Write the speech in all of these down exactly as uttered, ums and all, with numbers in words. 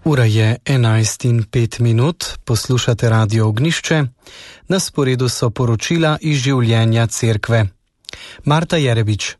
Ura je enajst in pet minut, poslušate Radio Ognjišče, na sporedu so poročila iz življenja cerkve. Marta Jerebič.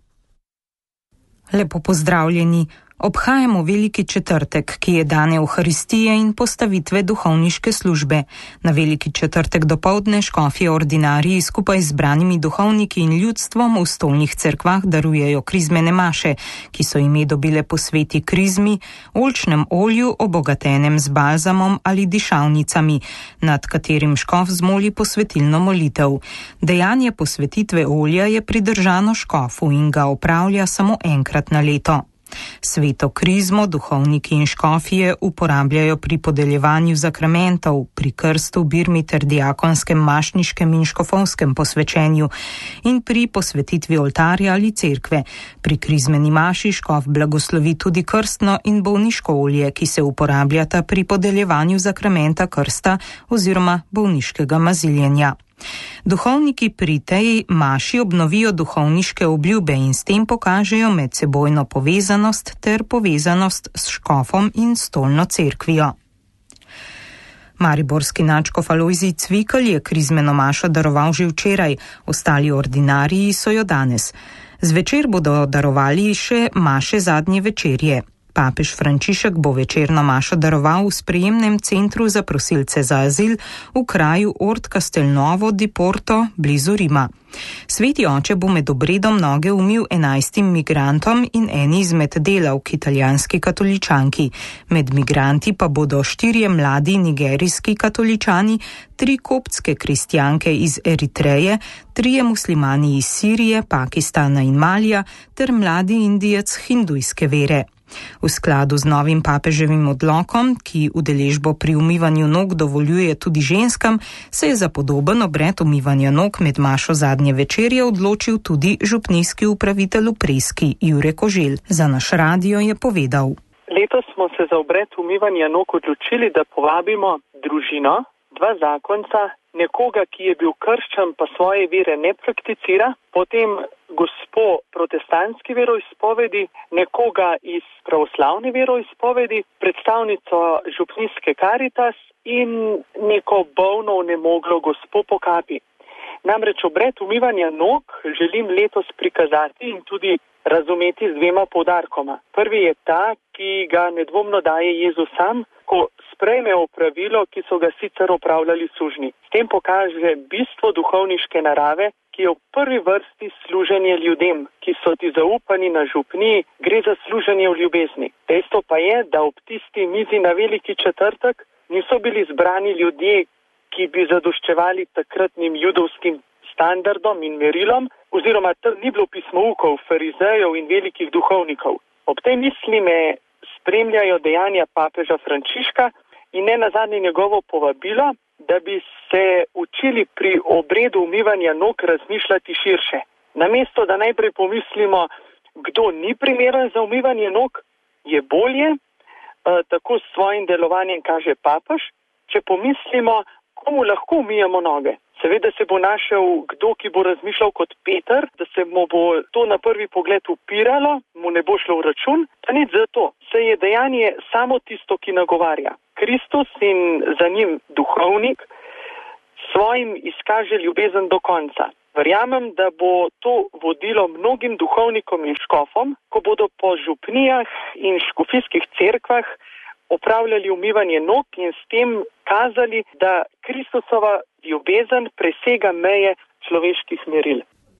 Lepo pozdravljeni. Obhajamo Veliki četrtek, ki je dan Evharistije in postavitve duhovniške službe. Na Veliki četrtek dopoldne škofje ordinariji skupaj z zbranimi duhovniki in ljudstvom v stolnih cerkvah darujejo krizmene maše, ki so ime dobile po sveti krizmi, oljčnem olju obogatenem z balzamom ali dišavnicami, nad katerim škof zmoli posvetilno molitev. Dejanje posvetitve olja je pridržano škofu in ga opravlja samo enkrat na leto. Sveto krizmo duhovniki in škofije uporabljajo pri podeljevanju zakramentov, pri krstu, birmi ter diakonskem, mašniškem in škofovskem posvečenju in pri posvetitvi oltarja ali cerkve. Pri krizmeni maši škof blagoslovi tudi krstno in bolniško olje, ki se uporabljata pri podeljevanju zakramenta krsta oziroma bolniškega maziljenja. Duhovniki pri tej maši obnovijo duhovniške obljube in s tem pokažejo medsebojno povezanost ter povezanost s škofom in stolno cerkvijo. Mariborski nadškof Alojzij Cvikl je krizmeno mašo daroval že včeraj, ostali ordinariji so jo danes. Zvečer bodo darovali še maše zadnje večerje. Papež Frančišek bo večerno mašo daroval v sprejemnem centru za prosilce za azil v kraju Ort Castelnuovo di Porto blizu Rima. Sveti oče bo med obredom noge umil enajstim migrantom in eni izmed delavk italijanski katoličanki. Med migranti pa bodo štirje mladi nigerijski katoličani, tri koptske kristjanke iz Eritreje, trije muslimani iz Sirije, Pakistana in Malija ter mladi Indijec hindujske vere. V skladu z novim papeževim odlokom, ki udeležbo pri umivanju nog dovoljuje tudi ženskam, se je za podoben obred umivanja nog med mašo zadnje večerje odločil tudi župnijski upravitelj v Preski Jure Koželj. Za naš radio je povedal: Letos smo se za obred umivanja nog odločili, da povabimo družino, dva zakonca, nekoga, ki je bil krščan, pa svoje vere ne prakticira, potem gospo protestantski veroizpovedi, nekoga iz pravoslavne veroizpovedi, predstavnico župnijske Karitas in neko bolno onemoglo gospo po kapi. Namreč obred umivanja nog želim letos prikazati in tudi razumeti z dvema poudarkoma. Prvi je ta, ki ga nedvomno daje Jezus sam, ko sprejme opravilo, ki so ga sicer opravljali sužnji. S tem pokaže bistvo duhovniške narave, ki je v prvi vrsti služenje ljudem, ki so ti zaupani na župniji, gre za služenje v ljubezni. Dejstvo pa je, da ob tisti mizi na Veliki četrtek niso bili zbrani ljudje, ki bi zadoščevali takratnim judovskim standardom in merilom, oziroma tam ni bilo pismoukov, farizejev in velikih duhovnikov. Ob tej misli me spremljajo dejanja papeža Frančiška in ne nazadnje njegovo povabilo, da bi se učili pri obredu umivanja nog razmišljati širše. Namesto, da najprej pomislimo, kdo ni primeren za umivanje nog, je bolje, eh, tako s svojim delovanjem kaže papež, če pomislimo, komu lahko umijemo noge. Seveda se bo našel kdo, ki bo razmišljal kot Peter, da se mu bo to na prvi pogled upiralo, mu ne bo šlo v račun, pa nič zato. Se je dejanje samo tisto, ki nagovarja. Kristus in za njim duhovnik svojim izkaže ljubezen do konca. Verjamem, da bo to vodilo mnogim duhovnikom in škofom, ko bodo po župnijah in škofijskih cerkvah opravljali umivanje nog in s tem kazali, da Kristusova ljubezen presega meje človeških meril.